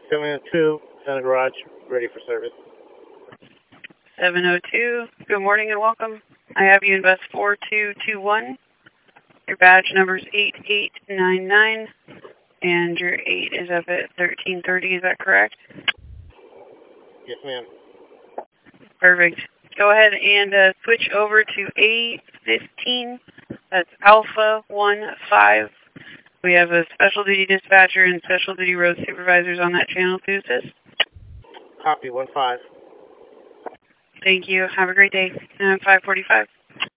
702, Center Garage, ready for service. 702, good morning and welcome. I have you in bus 4221. Your badge number is 8899, and your 8 is up at 1330, is that correct? Yes, ma'am. Perfect. Go ahead and switch over to A15. That's Alpha 15. We have a special duty dispatcher and special duty road supervisors on that channel to assist. Copy, 15. Thank you. Have a great day. 545.